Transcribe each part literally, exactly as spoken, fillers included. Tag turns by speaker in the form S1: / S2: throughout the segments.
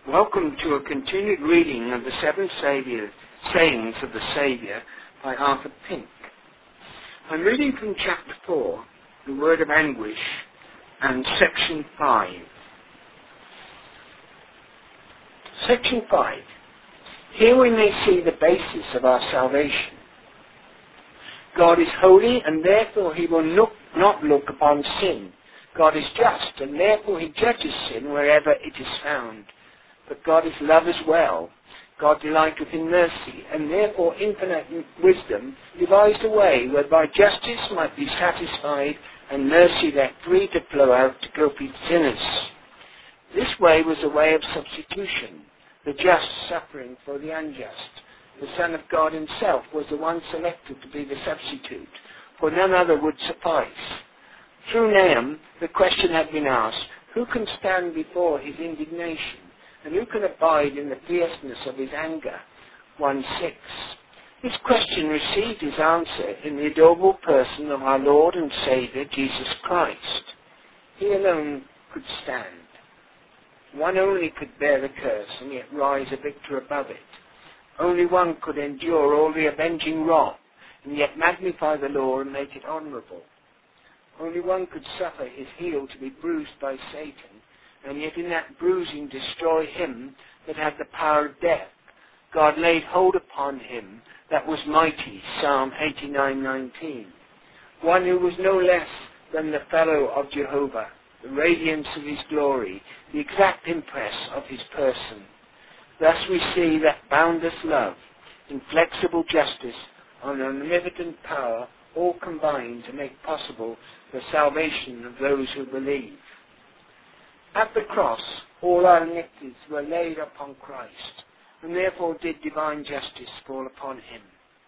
S1: Welcome to a continued reading of the Seven Savior, Sayings of the Saviour by Arthur Pink. I'm reading from chapter four, The Word of Anguish, and section five. Section five. Here we may see the basis of our salvation. God is holy, and therefore he will look, not look upon sin. God is just, and therefore he judges sin wherever it is found. But God is love as well. God delighteth in mercy, and therefore infinite wisdom devised a way whereby justice might be satisfied and mercy left free to flow out to guilty sinners. This way was a way of substitution, the just suffering for the unjust. The Son of God himself was the one selected to be the substitute, for none other would suffice. Through Nahum, the question had been asked, who can stand before his indignation? And who can abide in the fierceness of his anger? one six. This question received his answer in the adorable person of our Lord and Saviour, Jesus Christ. He alone could stand. One only could bear the curse and yet rise a victor above it. Only one could endure all the avenging wrath and yet magnify the law and make it honourable. Only one could suffer his heel to be bruised by Satan, and yet in that bruising destroy him that had the power of death. God laid hold upon him that was mighty, Psalm eighty-nine nineteen. One who was no less than the fellow of Jehovah, the radiance of his glory, the exact impress of his person. Thus we see that boundless love, inflexible justice, and omnipotent power all combine to make possible the salvation of those who believe. At the cross, all our iniquities were laid upon Christ, and therefore did divine justice fall upon him.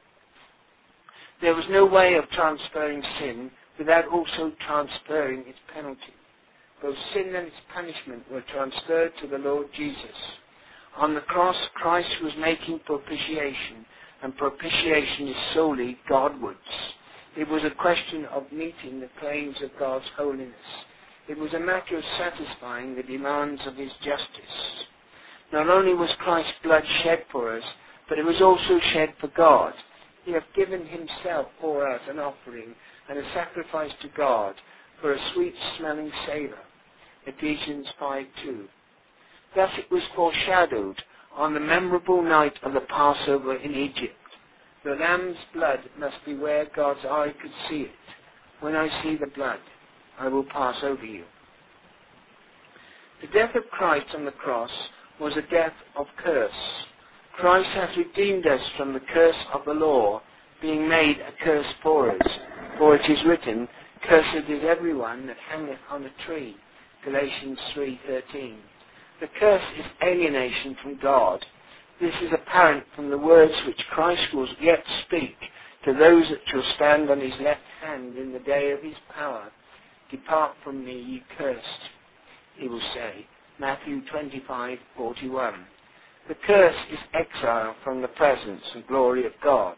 S1: There was no way of transferring sin without also transferring its penalty. Both sin and its punishment were transferred to the Lord Jesus. On the cross, Christ was making propitiation, and propitiation is solely Godwards. It was a question of meeting the claims of God's holiness. It was a matter of satisfying the demands of his justice. Not only was Christ's blood shed for us, but it was also shed for God. He hath given himself for us an offering and a sacrifice to God for a sweet-smelling savour. Ephesians five two. Thus it was foreshadowed on the memorable night of the Passover in Egypt. The lamb's blood must be where God's eye could see it. When I see the blood, I will pass over you. The death of Christ on the cross was a death of curse. Christ has redeemed us from the curse of the law, being made a curse for us. For it is written, cursed is everyone that hangeth on a tree. Galatians three thirteen. The curse is alienation from God. This is apparent from the words which Christ will yet speak to those that shall stand on his left hand in the day of his power. Depart from me, ye cursed, he will say. Matthew twenty-five forty-one. The curse is exile from the presence and glory of God.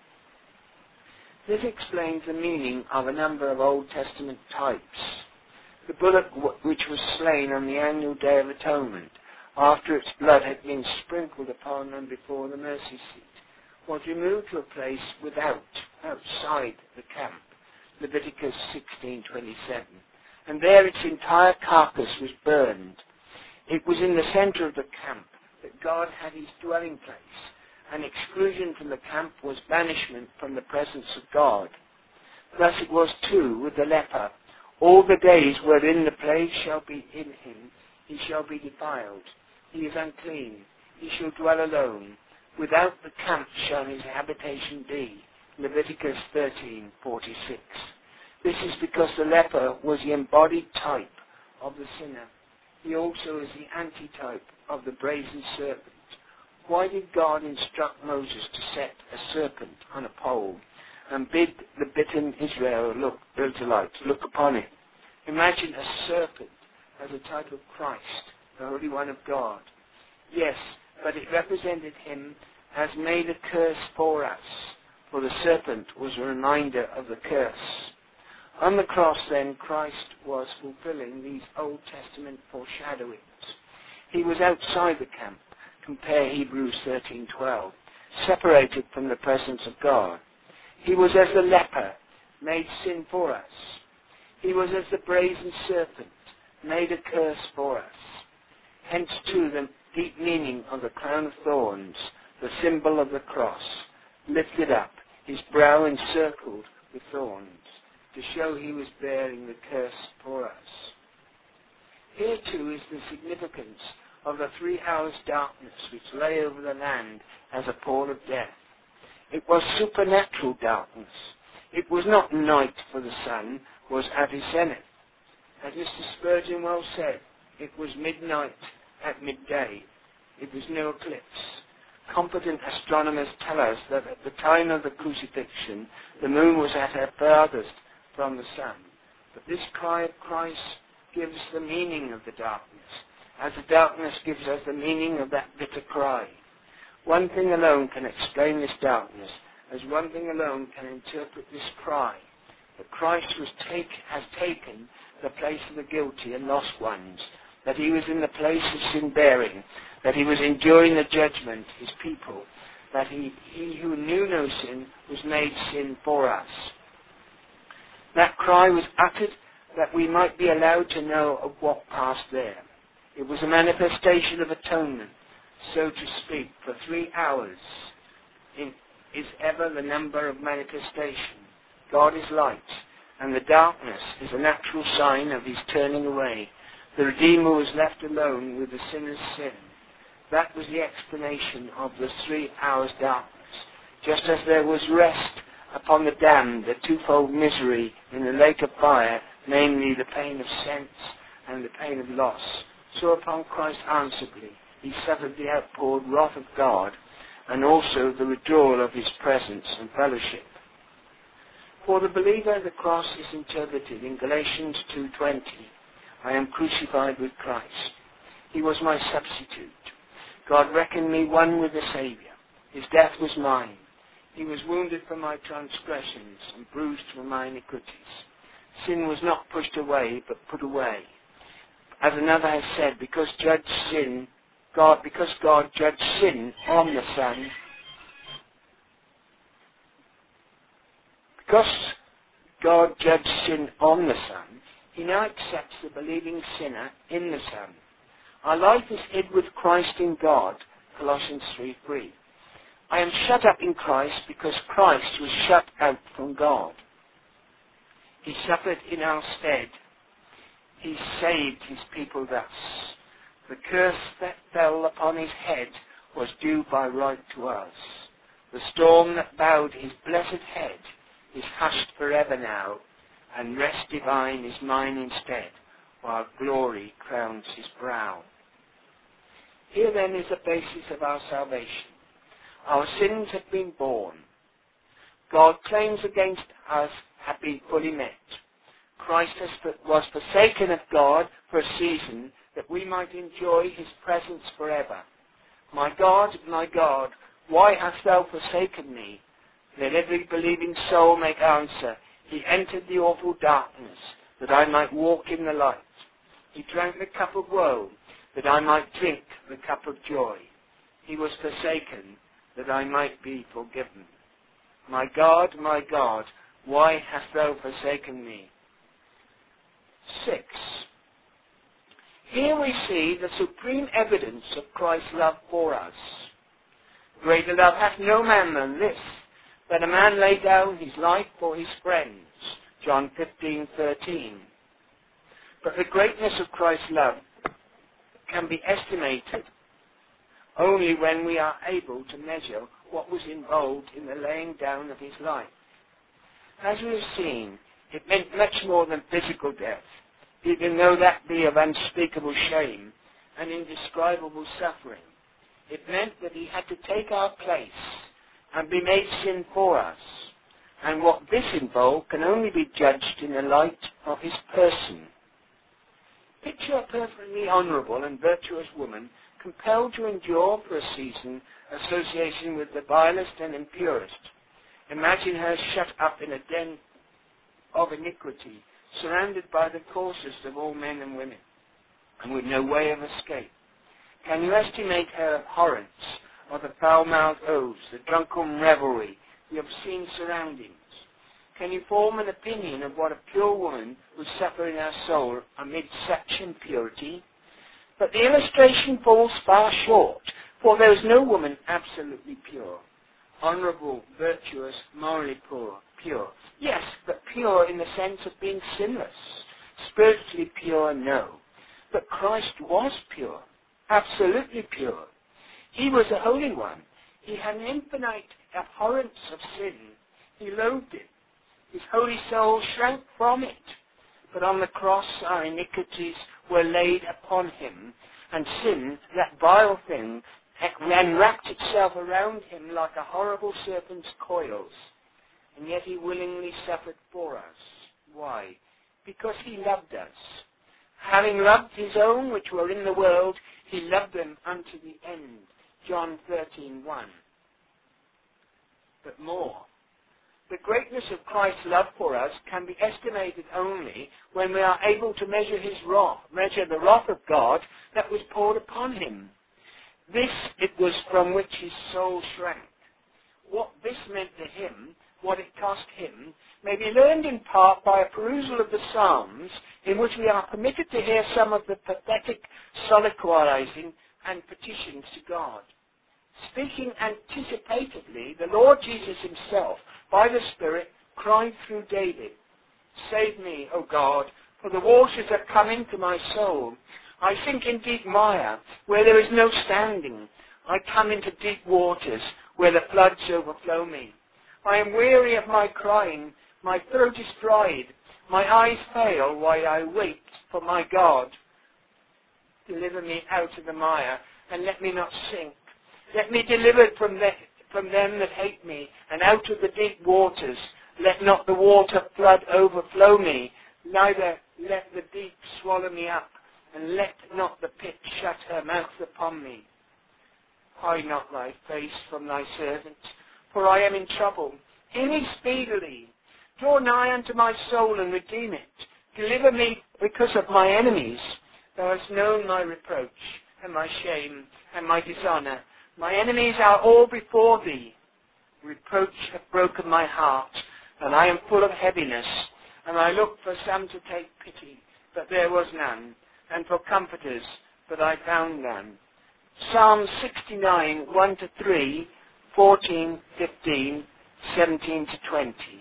S1: This explains the meaning of a number of Old Testament types. The bullock which was slain on the annual Day of Atonement, after its blood had been sprinkled upon and before the mercy seat, was removed to a place without, outside the camp. Leviticus sixteen twenty-seven, and there its entire carcass was burned. It was in the centre of the camp that God had his dwelling place, and exclusion from the camp was banishment from the presence of God. Thus it was too with the leper. All the days wherein the plague shall be in him, he shall be defiled. He is unclean. He shall dwell alone. Without the camp shall his habitation be. Leviticus thirteen forty-six. This is because the leper was the embodied type of the sinner. He also is the antitype of the brazen serpent. Why did God instruct Moses to set a serpent on a pole and bid the bitten Israel look, Israelites look upon it? Imagine a serpent as a type of Christ, the Holy One of God. Yes, but it represented him as made a curse for us. For the serpent was a reminder of the curse. On the cross, then, Christ was fulfilling these Old Testament foreshadowings. He was outside the camp. Compare Hebrews thirteen twelve. Separated from the presence of God. He was as the leper, made sin for us. He was as the brazen serpent, made a curse for us. Hence too the deep meaning of the crown of thorns, the symbol of the cross, lifted up, his brow encircled with thorns, to show he was bearing the curse for us. Here too is the significance of the three hours darkness which lay over the land as a pall of death. It was supernatural darkness. It was not night, for the sun was at his zenith. As Mister Spurgeon well said, it was midnight at midday. It was no eclipse. Competent astronomers tell us that at the time of the crucifixion, the moon was at her farthest from the sun. But this cry of Christ gives the meaning of the darkness, as the darkness gives us the meaning of that bitter cry. One thing alone can explain this darkness, as one thing alone can interpret this cry, that Christ was take, has taken the place of the guilty and lost ones, that he was in the place of sin-bearing, that he was enduring the judgment, his people, that he, he who knew no sin was made sin for us. That cry was uttered that we might be allowed to know of what passed there. It was a manifestation of atonement, so to speak, for three hours in, is ever the number of manifestation. God is light, and the darkness is a natural sign of his turning away. The Redeemer was left alone with the sinner's sin. That was the explanation of the three hours darkness. Just as there was rest upon the damned, the twofold misery in the lake of fire, namely the pain of sense and the pain of loss, so upon Christ answerably he suffered the outpoured wrath of God, and also the withdrawal of his presence and fellowship. For the believer, the cross is interpreted in Galatians two twenty. I am crucified with Christ. He was my substitute. God reckoned me one with the Saviour. His death was mine. He was wounded for my transgressions and bruised for my iniquities. Sin was not pushed away, but put away. As another has said, because judged sin, God, because God judged sin on the Son, because God judged sin on the Son, he now accepts the believing sinner in the Son. Our life is hid with Christ in God, Colossians three three. I am shut up in Christ because Christ was shut out from God. He suffered in our stead. He saved his people thus. The curse that fell upon his head was due by right to us. The storm that bowed his blessed head is hushed forever now, and rest divine is mine instead, while glory crowns his brow. Here then is the basis of our salvation. Our sins have been borne. God's claims against us have been fully met. Christ has, was forsaken of God for a season, that we might enjoy his presence forever. My God, my God, why hast thou forsaken me? Let every believing soul make answer. He entered the awful darkness, that I might walk in the light. He drank the cup of woe, that I might drink the cup of joy. He was forsaken, that I might be forgiven. My God, my God, why hast thou forsaken me? Six. Here we see the supreme evidence of Christ's love for us. Greater love hath no man than this, that a man lay down his life for his friends. John fifteen thirteen. But the greatness of Christ's love can be estimated only when we are able to measure what was involved in the laying down of his life. As we have seen, it meant much more than physical death, even though that be of unspeakable shame and indescribable suffering. It meant that he had to take our place and be made sin for us. And what this involved can only be judged in the light of his person. Picture a perfectly honourable and virtuous woman compelled to endure for a season association with the vilest and impurest. Imagine her shut up in a den of iniquity, surrounded by the coarsest of all men and women, and with no way of escape. Can you estimate her abhorrence of the foul-mouthed oaths, the drunken revelry, the obscene surroundings? Can you form an opinion of what a pure woman would suffer in her soul amid such impurity? But the illustration falls far short, for there is no woman absolutely pure. Honourable, virtuous, morally pure, pure. Yes, but pure in the sense of being sinless. Spiritually pure, no. But Christ was pure, absolutely pure. He was a holy one. He had an infinite abhorrence of sin. He loathed it. His holy soul shrank from it. But on the cross our iniquities were laid upon him, and sin, that vile thing, then wrapped itself around him like a horrible serpent's coils. And yet he willingly suffered for us. Why? Because he loved us. Having loved his own which were in the world, he loved them unto the end. John thirteen one. But more. The greatness of Christ's love for us can be estimated only when we are able to measure his wrath, measure the wrath of God that was poured upon him. This it was from which his soul shrank. What this meant to him, what it cost him, may be learned in part by a perusal of the Psalms, in which we are permitted to hear some of the pathetic soliloquizing and petitions to God. Speaking anticipatively, the Lord Jesus himself, by the Spirit, cried through David, "Save me, O God, for the waters are come into my soul. I sink in deep mire, where there is no standing. I come into deep waters, where the floods overflow me. I am weary of my crying, my throat is dried, my eyes fail while I wait for my God. Deliver me out of the mire, and let me not sink. Let me deliver from, the, from them that hate me, and out of the deep waters. Let not the water flood overflow me, neither let the deep swallow me up, and let not the pit shut her mouth upon me. Hide not thy face from thy servant, for I am in trouble. Hear me speedily. Draw nigh unto my soul and redeem it. Deliver me because of my enemies. Thou hast known my reproach, and my shame, and my dishonour. My enemies are all before thee. Reproach hath broken my heart, and I am full of heaviness. And I looked for some to take pity, but there was none, and for comforters, but I found none. Psalm sixty-nine, one to three, fourteen, fifteen, seventeen to twenty.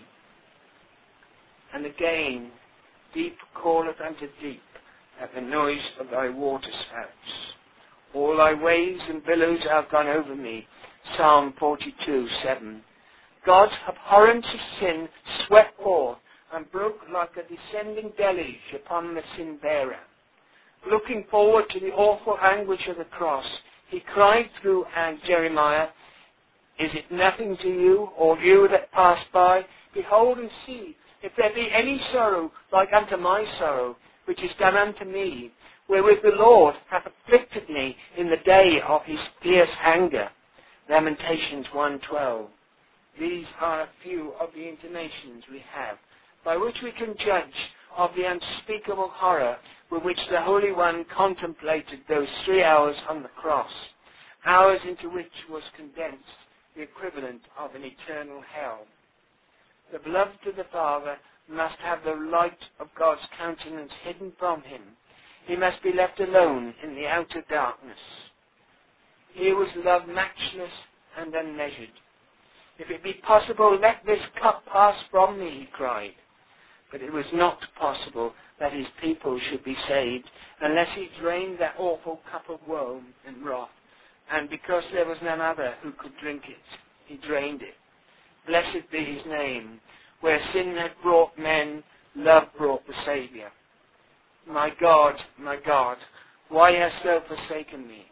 S1: And again, deep calleth unto deep at the noise of thy water spouts. All thy waves and billows are gone over me. Psalm forty-two, seven. God's abhorrence of sin swept forth and broke like a descending deluge upon the sin-bearer. Looking forward to the awful anguish of the cross, he cried through Jeremiah, "Is it nothing to you, or you that pass by? Behold and see, if there be any sorrow like unto my sorrow, which is done unto me, wherewith the Lord hath afflicted me in the day of his fierce anger." Lamentations one twelve. These are a few of the intimations we have, by which we can judge of the unspeakable horror with which the Holy One contemplated those three hours on the cross, hours into which was condensed the equivalent of an eternal hell. The beloved of the Father must have the light of God's countenance hidden from him. He must be left alone in the outer darkness. Here was love matchless and unmeasured. "If it be possible, let this cup pass from me," he cried. But it was not possible that his people should be saved unless he drained that awful cup of woe and wrath. And because there was none other who could drink it, he drained it. Blessed be his name. Where sin had brought men, love brought the Saviour. My God, my God, why hast thou forsaken me?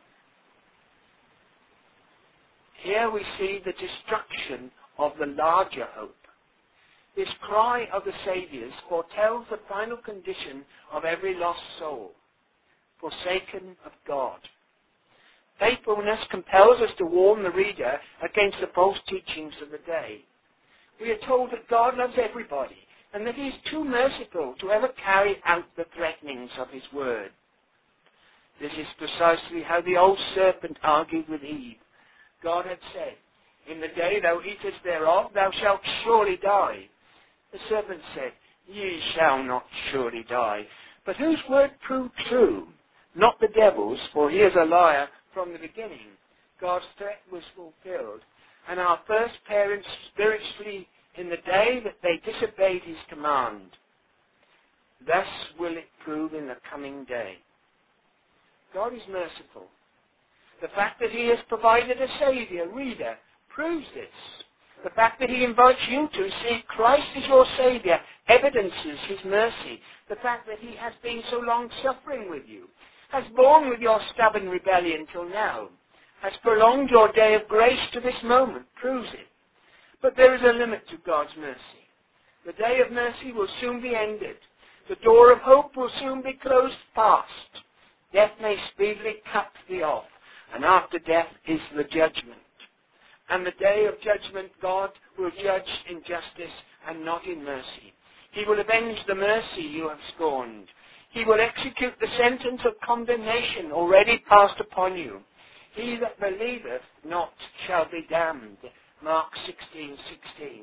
S1: Here we see the destruction of the larger hope. This cry of the Saviour's foretells the final condition of every lost soul, forsaken of God. Faithfulness compels us to warn the reader against the false teachings of the day. We are told that God loves everybody, and that he is too merciful to ever carry out the threatenings of his word. This is precisely how the old serpent argued with Eve. God had said, "In the day thou eatest thereof, thou shalt surely die." The serpent said, "Ye shall not surely die." But whose word proved true? Not the devil's, for he is a liar from the beginning. God's threat was fulfilled, and our first parents spiritually in the day that they disobeyed his command. Thus will it prove in the coming day. God is merciful. The fact that he has provided a Saviour, reader, proves this. The fact that he invites you to receive Christ as your Saviour evidences his mercy. The fact that he has been so long suffering with you, has borne with your stubborn rebellion till now, has prolonged your day of grace to this moment, proves it. But there is a limit to God's mercy. The day of mercy will soon be ended. The door of hope will soon be closed fast. Death may speedily cut thee off, and after death is the judgment. And the day of judgment God will judge in justice and not in mercy. He will avenge the mercy you have scorned. He will execute the sentence of condemnation already passed upon you. He that believeth not shall be damned. Mark sixteen sixteen.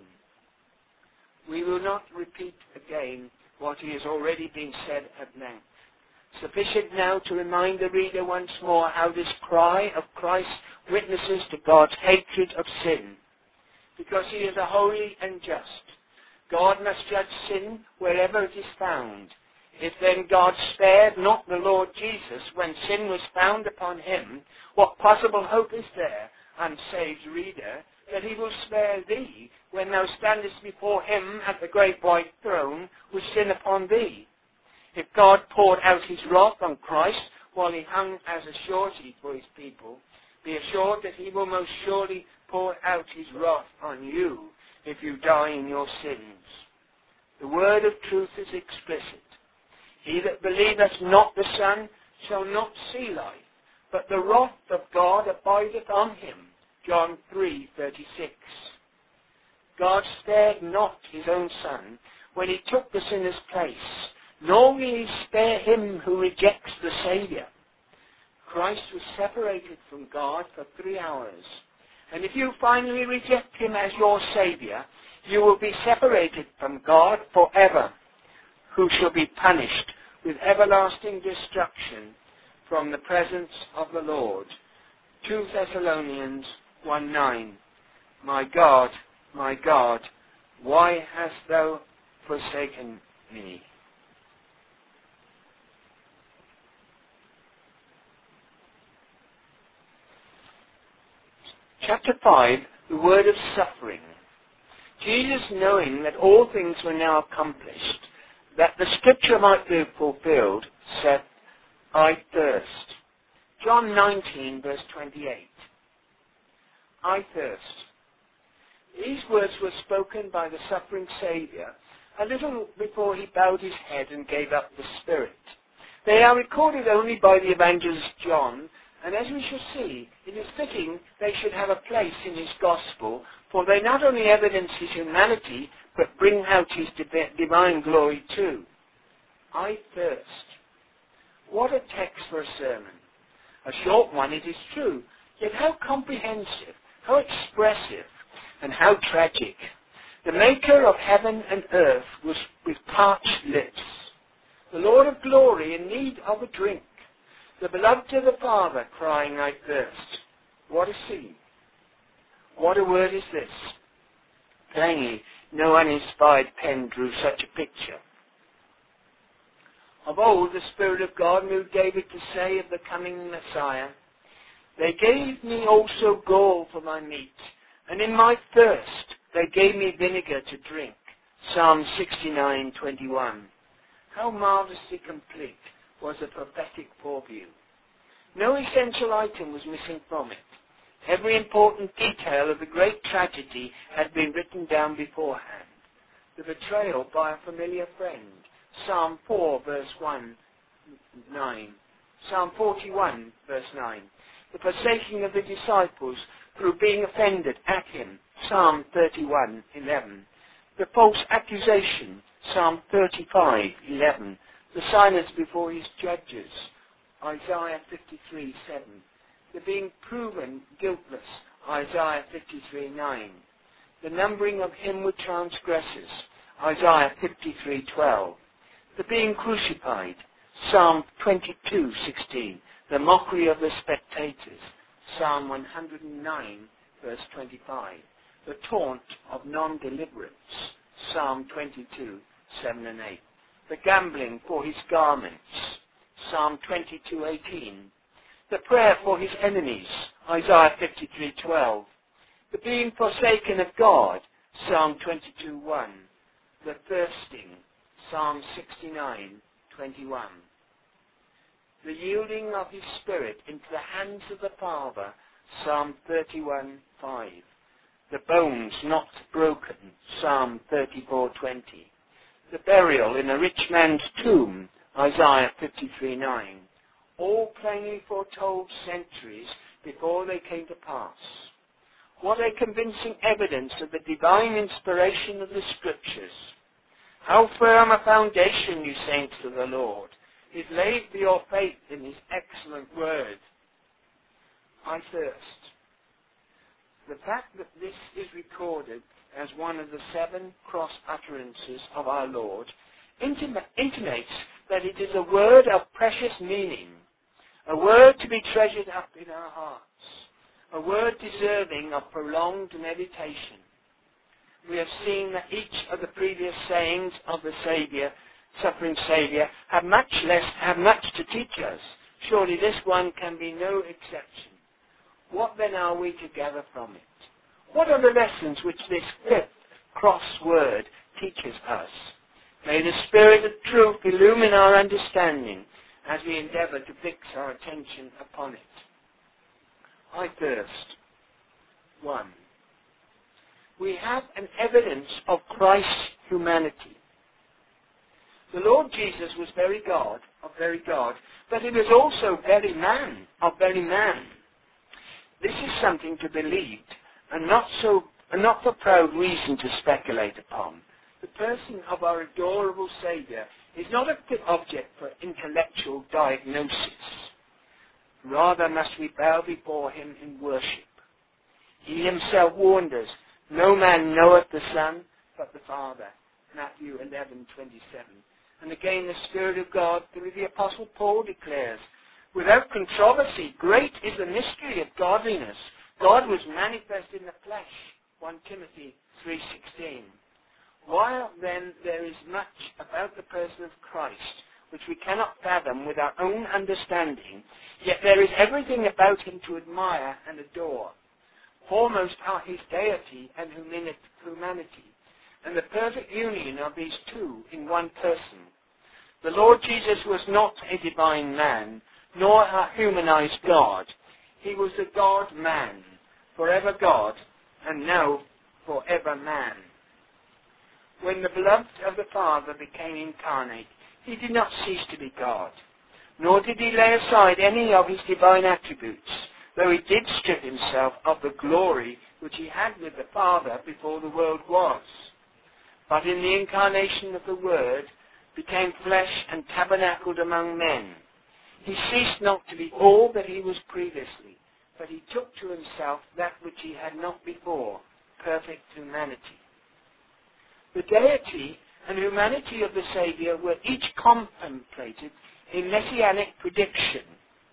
S1: We will not repeat again what he has already been said at length. Sufficient now to remind the reader once more how this cry of Christ witnesses to God's hatred of sin. Because he is a holy and just, God must judge sin wherever it is found. If then God spared not the Lord Jesus when sin was found upon him, what possible hope is there, unsaved reader, that he will spare thee when thou standest before him at the great white throne with sin upon thee? If God poured out his wrath on Christ while he hung as a surety for his people, be assured that he will most surely pour out his wrath on you if you die in your sins. The word of truth is explicit. He that believeth not the Son shall not see life, but the wrath of God abideth on him. John three thirty-six. God spared not his own Son when he took the sinner's place, nor will he spare him who rejects the Saviour. Christ was separated from God for three hours, and if you finally reject him as your Saviour, you will be separated from God forever, who shall be punished with everlasting destruction from the presence of the Lord. Second Thessalonians one nine. My God, my God, why hast thou forsaken me? Chapter five, the word of suffering. Jesus, knowing that all things were now accomplished, that the scripture might be fulfilled, said, I thirst. John nineteen, verse twenty-eight. I thirst. These words were spoken by the suffering Saviour a little before he bowed his head and gave up the spirit. They are recorded only by the evangelist John, and as we shall see, it is fitting they should have a place in his gospel, for they not only evidence his humanity, but bring out his div- divine glory too. I thirst. What a text for a sermon. A short one, it is true, yet how comprehensive, how expressive, and how tragic. The maker of heaven and earth was with parched lips. The Lord of glory in need of a drink. The beloved of the Father crying, I thirst. What a scene. What a word is this. Plainly, no uninspired pen drew such a picture. Of old, the Spirit of God moved David to say of the coming Messiah, They gave me also gall for my meat, and in my thirst they gave me vinegar to drink. Psalm sixty-nine twenty-one. How marvellously complete was the prophetic foreview. No essential item was missing from it. Every important detail of the great tragedy had been written down beforehand. The betrayal by a familiar friend, Psalm four, verse one, nine. Psalm forty-one, verse nine. The forsaking of the disciples through being offended at him, Psalm thirty-one, eleven. The false accusation, Psalm thirty-five, eleven. The silence before his judges, Isaiah fifty-three seven. The being proven guiltless, Isaiah fifty-three nine. The numbering of him who transgresses, Isaiah fifty-three twelve. The being crucified, Psalm twenty-two sixteen. The mockery of the spectators, Psalm one hundred nine, verse twenty-five. The taunt of non-deliverance, Psalm twenty-two, seven and eight. The gambling for his garments, Psalm twenty-two eighteen. The prayer for his enemies, Isaiah fifty-three twelve. The being forsaken of God, Psalm twenty-two one. The thirsting, Psalm sixty-nine twenty-one. The yielding of his spirit into the hands of the Father, Psalm thirty-one five. The bones not broken, Psalm thirty-four twenty. The burial in a rich man's tomb, Isaiah fifty-three nine. All plainly foretold centuries before they came to pass. What a convincing evidence of the divine inspiration of the Scriptures. How firm a foundation, you saints of the Lord, is laid for your faith in his excellent word. I thirst. The fact that this is recorded as one of the seven cross utterances of our Lord intima- intimates that it is a word of precious meaning, a word to be treasured up in our hearts, a word deserving of prolonged meditation. We have seen that each of the previous sayings of the Saviour, suffering Saviour, have much less, have much to teach us. Surely this one can be no exception. What then are we to gather from it? What are the lessons which this fifth cross word teaches us? May the Spirit of truth illumine our understanding as we endeavour to fix our attention upon it. I thirst. One. We have an evidence of Christ's humanity. The Lord Jesus was very God, of very God, but he was also very man, of very man. This is something to believe, and not so, and not for proud reason to speculate upon. The person of our adorable Saviour is not a fit object for intellectual diagnosis. Rather must we bow before him in worship. He himself warned us, no man knoweth the Son, but the Father. Matthew eleven twenty-seven. And again the Spirit of God, through the Apostle Paul, declares, without controversy, great is the mystery of godliness. God was manifest in the flesh. First Timothy three sixteen. While then there is much about the person of Christ which we cannot fathom with our own understanding, yet there is everything about him to admire and adore. Foremost are his deity and humanity, and the perfect union of these two in one person. The Lord Jesus was not a divine man, nor a humanized God. He was the God-man, forever God, and now forever man. When the beloved of the Father became incarnate, he did not cease to be God, nor did he lay aside any of his divine attributes, though he did strip himself of the glory which he had with the Father before the world was. But in the incarnation of the Word, became flesh and tabernacled among men. He ceased not to be all that he was previously, but he took to himself that which he had not before, perfect humanity. The deity and humanity of the Saviour were each contemplated in messianic prediction.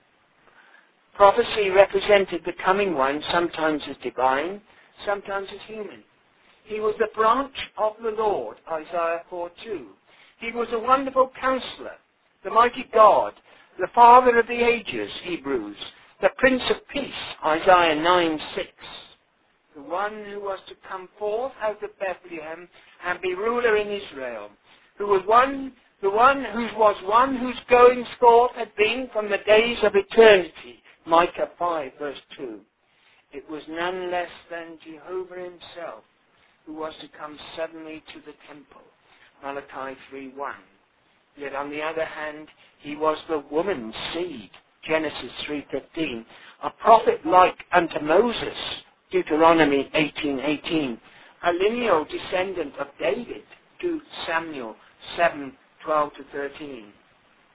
S1: Prophecy represented the coming one sometimes as divine, sometimes as human. He was the branch of the Lord, Isaiah four two. He was a wonderful counselor, the mighty God, the Father of the ages, Hebrews, the Prince of Peace, Isaiah nine six. The one who was to come forth out of Bethlehem and be ruler in Israel, who was one, the one who was one whose goings forth had been from the days of eternity, Micah five verse two. It was none less than Jehovah himself who was to come suddenly to the temple, Malachi three one. Yet on the other hand, he was the woman's seed, Genesis three fifteen, a prophet like unto Moses, Deuteronomy eighteen eighteen, a lineal descendant of David, Second Samuel seven twelve to thirteen.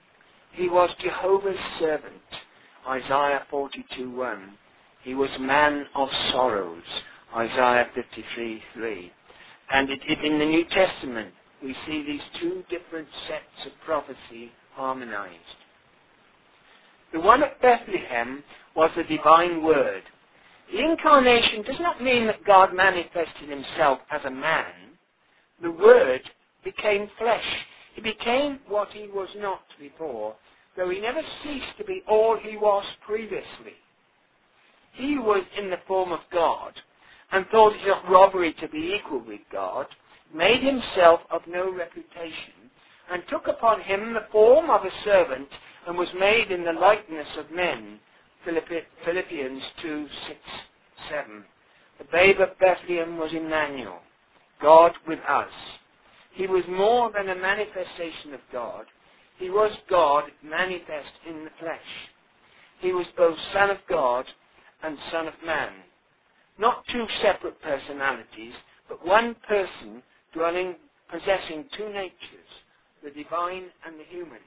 S1: He was Jehovah's servant, Isaiah forty-two one. He was a man of sorrows, Isaiah fifty-three three. And it, it, in the New Testament, we see these two different sets of prophecy harmonized. The one at Bethlehem was the divine Word. The incarnation does not mean that God manifested himself as a man. The Word became flesh. He became what he was not before, though he never ceased to be all he was previously. He was in the form of God, and thought it not robbery to be equal with God, made himself of no reputation, and took upon him the form of a servant, and was made in the likeness of men. Philippians two six seven. The babe of Bethlehem was Emmanuel, God with us. He was more than a manifestation of God. He was God manifest in the flesh. He was both Son of God and Son of Man. Not two separate personalities, but one person dwelling, possessing two natures, the divine and the human.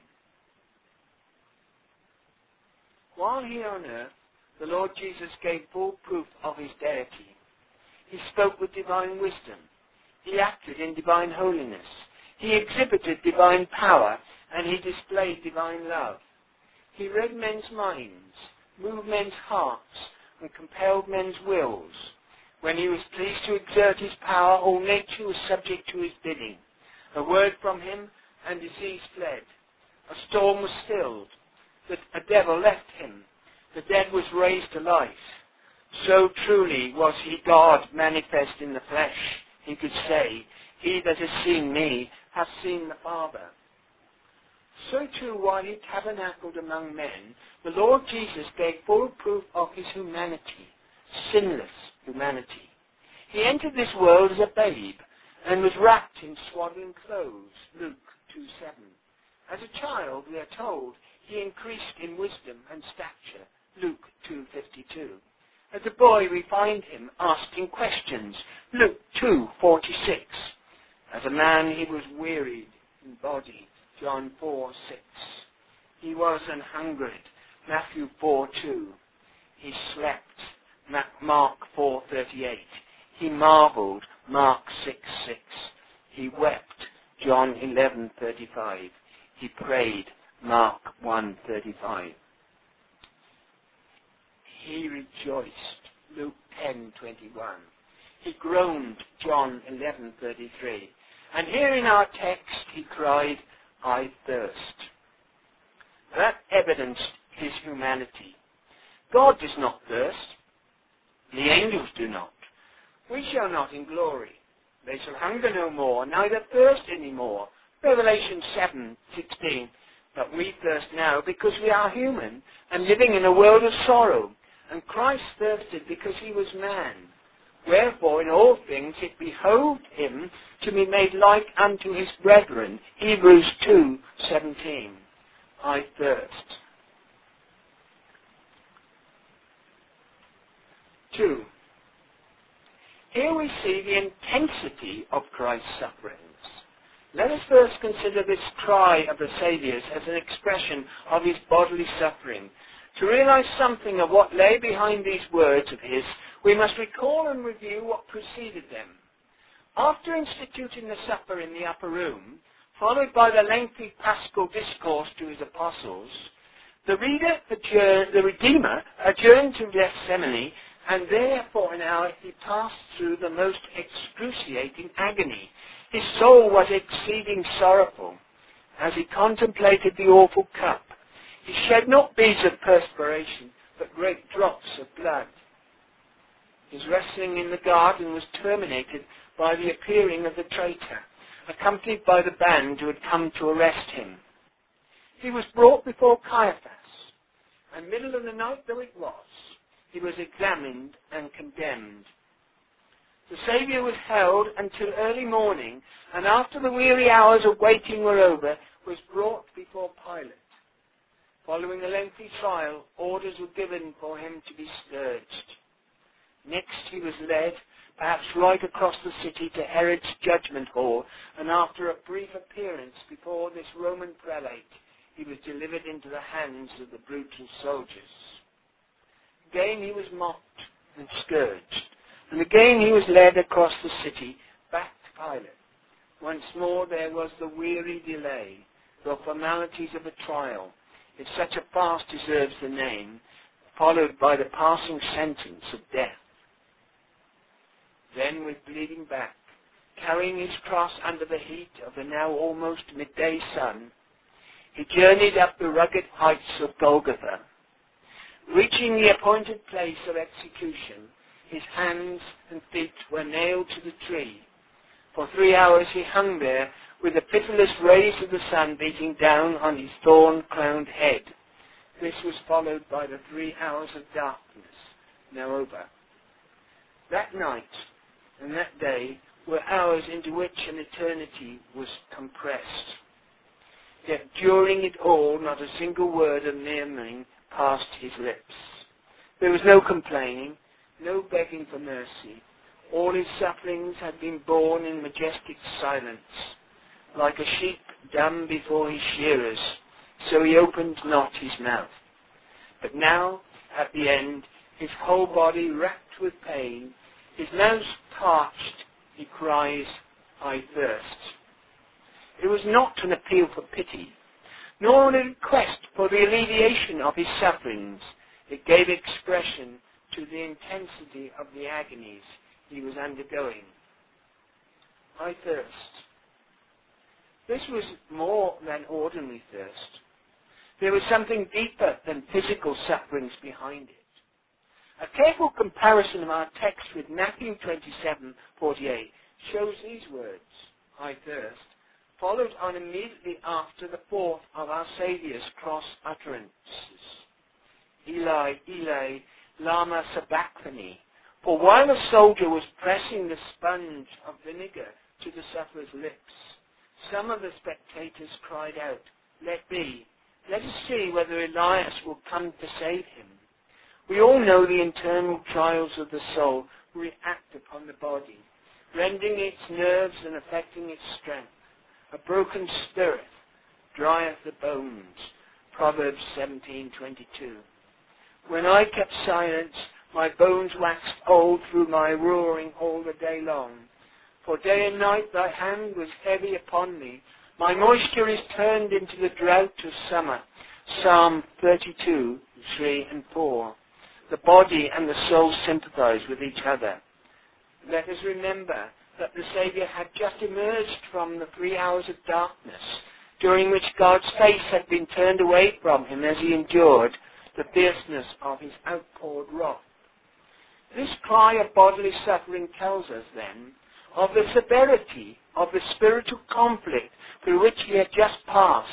S1: While here on earth, the Lord Jesus gave full proof of his deity. He spoke with divine wisdom. He acted in divine holiness. He exhibited divine power, and he displayed divine love. He read men's minds, moved men's hearts, and compelled men's wills. When he was pleased to exert his power, all nature was subject to his bidding. A word from him, and disease fled. A storm was stilled. The, a devil left him. The dead was raised to life. So truly was he God manifest in the flesh. He could say, "He that has seen me hath seen the Father." So too, while he tabernacled among men, the Lord Jesus gave full proof of his humanity, sinless humanity. He entered this world as a babe, and was wrapped in swaddling clothes, Luke two seven. As a child, we are told, he increased in wisdom and stature, Luke two fifty-two. As a boy, we find him asking questions, Luke two forty-six. As a man, he was wearied in body, John four six. He was an hungered, Matthew four two. He slept, Mark four thirty-eight. He marveled, Mark six six. He wept, John eleven thirty-five. He prayed, Mark one thirty-five. He rejoiced, Luke ten twenty-one. He groaned, John eleven thirty-three. And here in our text he cried, "I thirst." That evidenced his humanity. God does not thirst. The angels do not. We shall not in glory. They shall hunger no more, neither thirst any more. Revelation seven sixteen. But we thirst now because we are human and living in a world of sorrow. And Christ thirsted because he was man. Wherefore in all things it behoved him to be made like unto his brethren. Hebrews two seventeen. I thirst. Two. Here we see the intensity of Christ's sufferings. Let us first consider this cry of the Saviour's as an expression of his bodily suffering. To realize something of what lay behind these words of his, we must recall and review what preceded them. After instituting the supper in the upper room, followed by the lengthy paschal discourse to his apostles, the reader adjourned, the Redeemer adjourned to Gethsemane, and there for an hour he passed through the most excruciating agony. His soul was exceeding sorrowful. As he contemplated the awful cup, he shed not beads of perspiration, but great drops of blood. His wrestling in the garden was terminated by the appearing of the traitor, accompanied by the band who had come to arrest him. He was brought before Caiaphas, and middle of the night though it was, he was examined and condemned. The Saviour was held until early morning, and after the weary hours of waiting were over, was brought before Pilate. Following a lengthy trial, orders were given for him to be scourged. Next he was led, perhaps right across the city, to Herod's judgment hall, and after a brief appearance before this Roman prelate, he was delivered into the hands of the brutal soldiers. Again he was mocked and scourged, and again he was led across the city back to Pilate. Once more there was the weary delay, the formalities of a trial, if such a farce deserves the name, followed by the passing sentence of death. Then, with bleeding back, carrying his cross under the heat of the now almost midday sun, he journeyed up the rugged heights of Golgotha. Reaching the appointed place of execution, his hands and feet were nailed to the tree. For three hours he hung there, with the pitiless rays of the sun beating down on his thorn-crowned head. This was followed by the three hours of darkness, now over. That night and that day were hours into which an eternity was compressed. Yet during it all, not a single word of murmuring passed his lips. There was no complaining, no begging for mercy. All his sufferings had been borne in majestic silence. Like a sheep dumb before his shearers, so he opened not his mouth. But now, at the end, his whole body racked with pain, his mouth parched, he cries, I thirst. It was not an appeal for pity, nor a request for the alleviation of his sufferings. It gave expression to the intensity of the agonies he was undergoing. I thirst. This was more than ordinary thirst. There was something deeper than physical sufferings behind it. A careful comparison of our text with Matthew twenty-seven forty-eight shows these words, I thirst, followed on immediately after the fourth of our Saviour's cross utterances. Eli, Eli, lama sabachthani. For while the soldier was pressing the sponge of vinegar to the sufferer's lips, some of the spectators cried out, let be, let us see whether Elias will come to save him. We all know the internal trials of the soul react upon the body, rending its nerves and affecting its strength. A broken spirit drieth the bones. Proverbs seventeen twenty-two. When I kept silence, my bones waxed old through my roaring all the day long. For day and night thy hand was heavy upon me. My moisture is turned into the drought of summer. Psalm thirty-two, three and four. The body and the soul sympathize with each other. Let us remember that the Saviour had just emerged from the three hours of darkness, during which God's face had been turned away from him as he endured the fierceness of his outpoured wrath. This cry of bodily suffering tells us, then, of the severity of the spiritual conflict through which he had just passed.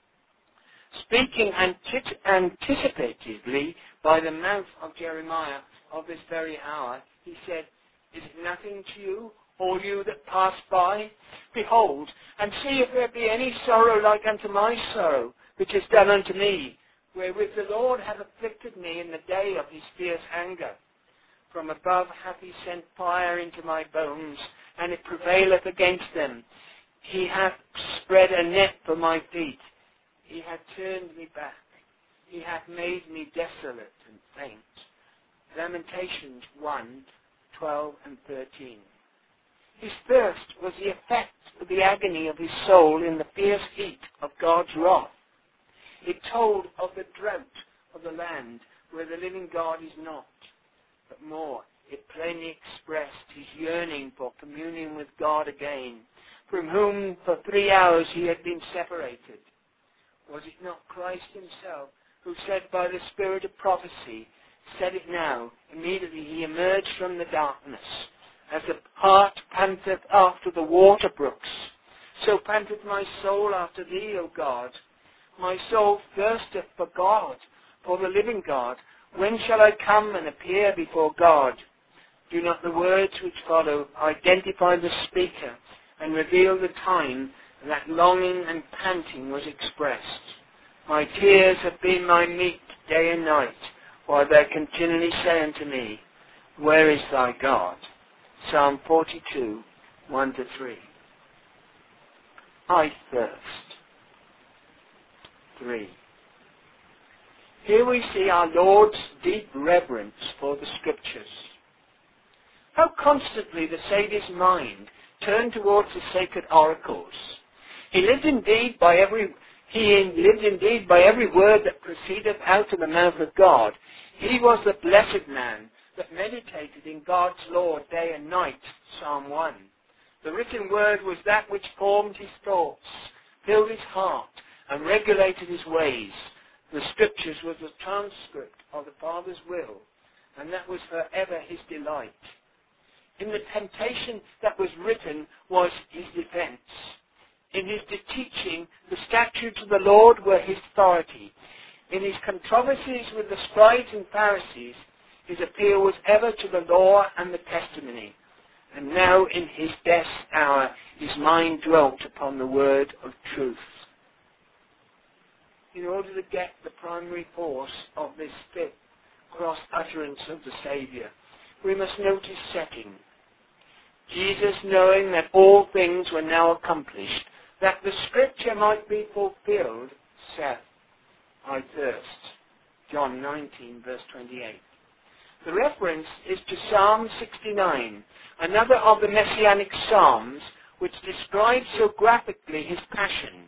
S1: Speaking anti- anticipatively by the mouth of Jeremiah of this very hour, he said, is it nothing to you, all you that pass by? Behold, and see if there be any sorrow like unto my sorrow, which is done unto me, wherewith the Lord hath afflicted me in the day of his fierce anger. From above hath he sent fire into my bones, and it prevaileth against them. He hath spread a net for my feet. He hath turned me back. He hath made me desolate and faint. Lamentations one, twelve and thirteen. His thirst was the effect of the agony of his soul in the fierce heat of God's wrath. It told of the drought of the land where the living God is not. But more, it plainly expressed his yearning for communion with God again, from whom for three hours he had been separated. Was it not Christ himself who said by the spirit of prophecy, said it now, immediately he emerged from the darkness, as the hart panteth after the water brooks, so panteth my soul after thee, O God. My soul thirsteth for God, for the living God. When shall I come and appear before God? Do not the words which follow identify the speaker and reveal the time that longing and panting was expressed? My tears have been my meat day and night, while they continually say unto me, where is thy God? Psalm forty-two, one to three. I thirst. three. Here we see our Lord's deep reverence for the Scriptures. How constantly the Saviour's mind turned towards the sacred oracles. He lived indeed by every he lived indeed by every word that proceedeth out of the mouth of God. He was the blessed man that meditated in God's law day and night, Psalm one. The written word was that which formed his thoughts, filled his heart, and regulated his ways. The Scriptures was a transcript of the Father's will, and that was forever his delight. In the temptation that was written was his defense. In his teaching, the statutes of the Lord were his authority. In his controversies with the scribes and Pharisees, his appeal was ever to the law and the testimony. And now in his death hour, his mind dwelt upon the word of truth. In order to get the primary force of this fifth cross utterance of the Saviour, we must note his setting. Jesus, knowing that all things were now accomplished, that the Scripture might be fulfilled, saith, I thirst. John nineteen, verse twenty-eight. The reference is to Psalm sixty-nine, another of the Messianic Psalms, which describes so graphically his passion.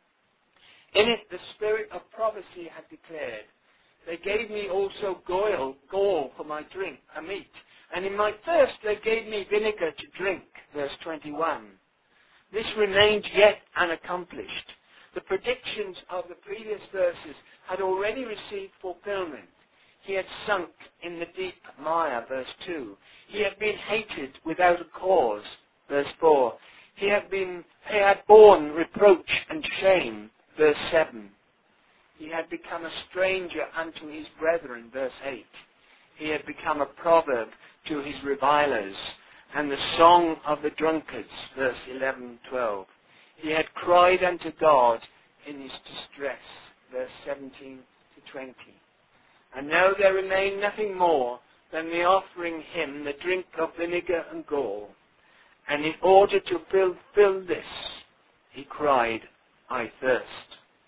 S1: In it, the spirit of prophecy had declared, they gave me also gall, gall for my drink, a meat, and in my thirst they gave me vinegar to drink, verse twenty-one. This remained yet unaccomplished. The predictions of the previous verses had already received fulfillment. He had sunk in the deep mire, verse two. He had been hated without a cause, verse four. He had been, he had borne reproach and shame, verse seven. He had become a stranger unto his brethren, verse eight. He had become a proverb to his revilers, and the song of the drunkards, verse eleven, twelve. He had cried unto God in his distress, verse seventeen to twenty. And now there remained nothing more than the offering him the drink of vinegar and gall. And in order to fulfill this, he cried, I thirst.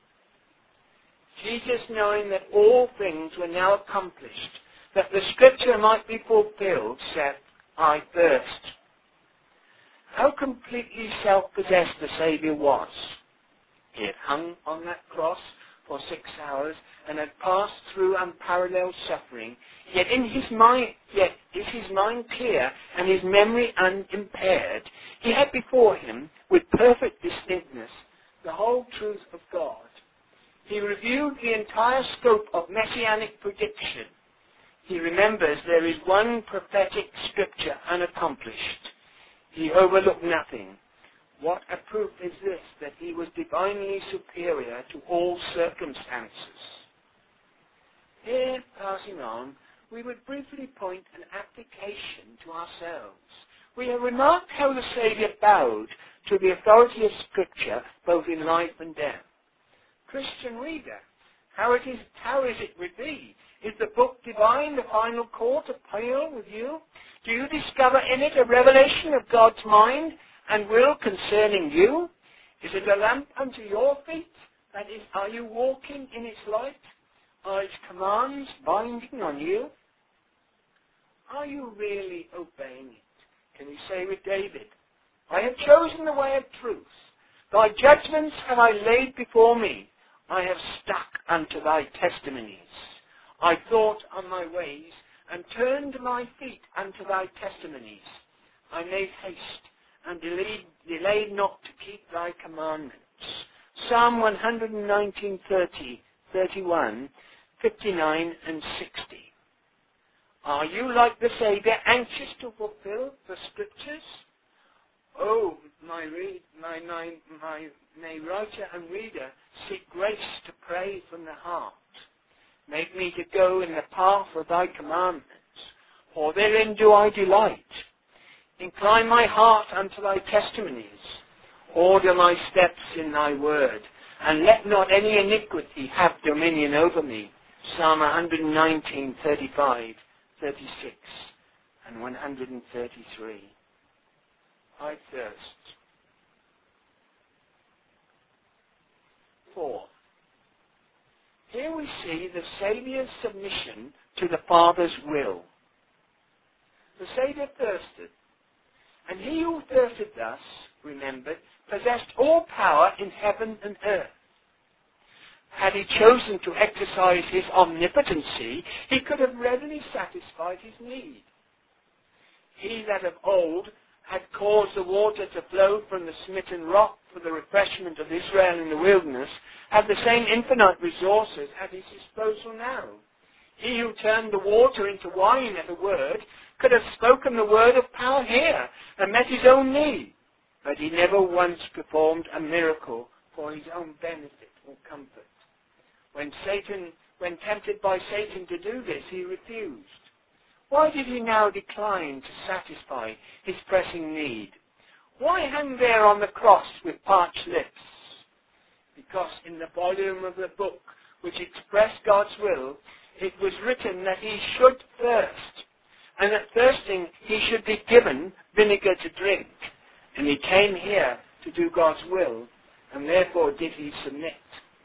S1: Jesus, knowing that all things were now accomplished, that the Scripture might be fulfilled, said, I thirst. How completely self-possessed the Saviour was. He had hung on that cross for six hours and had passed through unparalleled suffering, yet in his mind, yet is his mind clear and his memory unimpaired. He had before him, with perfect distinctness, the whole truth of God. He reviewed the entire scope of messianic prediction. He remembers there is one prophetic scripture unaccomplished. He overlooked nothing. What a proof is this that he was divinely superior to all circumstances. Here, passing on, we would briefly point an application to ourselves. We have remarked how the Saviour bowed to the authority of Scripture both in life and death. Christian reader, how, it is, how is it with thee? Is the book divine the final court of appeal with you? Do you discover in it a revelation of God's mind and will concerning you? Is it a lamp unto your feet? That is, are you walking in its light? Are its commands binding on you? Are you really obeying it? Can you say with David, I have chosen the way of truth. Thy judgments have I laid before me. I have stuck unto thy testimonies. I thought on my ways and turned my feet unto thy testimonies. I made haste and delayed, delayed not to keep thy commandments. Psalm one nineteen, thirty, thirty-one, fifty-nine and sixty. Are you like the Saviour, anxious to fulfill the Scriptures? Oh, my read, my, my, my, may writer and reader seek grace to pray from the heart. Make me to go in the path of thy commandments, for therein do I delight. Incline my heart unto thy testimonies. Order my steps in thy word, and let not any iniquity have dominion over me. Psalm one nineteen, thirty-five, thirty-six, and one thirty-three. I thirst. Four. Here we see the Saviour's submission to the Father's will. The Saviour thirsted, and he who thirsted thus, remembered, possessed all power in heaven and earth. Had he chosen to exercise his omnipotency, he could have readily satisfied his need. He that of old had caused the water to flow from the smitten rock for the refreshment of Israel in the wilderness, had the same infinite resources at his disposal now. He who turned the water into wine at a word could have spoken the word of power here and met his own need. But he never once performed a miracle for his own benefit or comfort. When Satan, when tempted by Satan to do this, he refused. Why did he now decline to satisfy his pressing need? Why hang there on the cross with parched lips? Because in the volume of the book which expressed God's will, it was written that he should thirst, and that thirsting he should be given vinegar to drink. And he came here to do God's will, and therefore did he submit.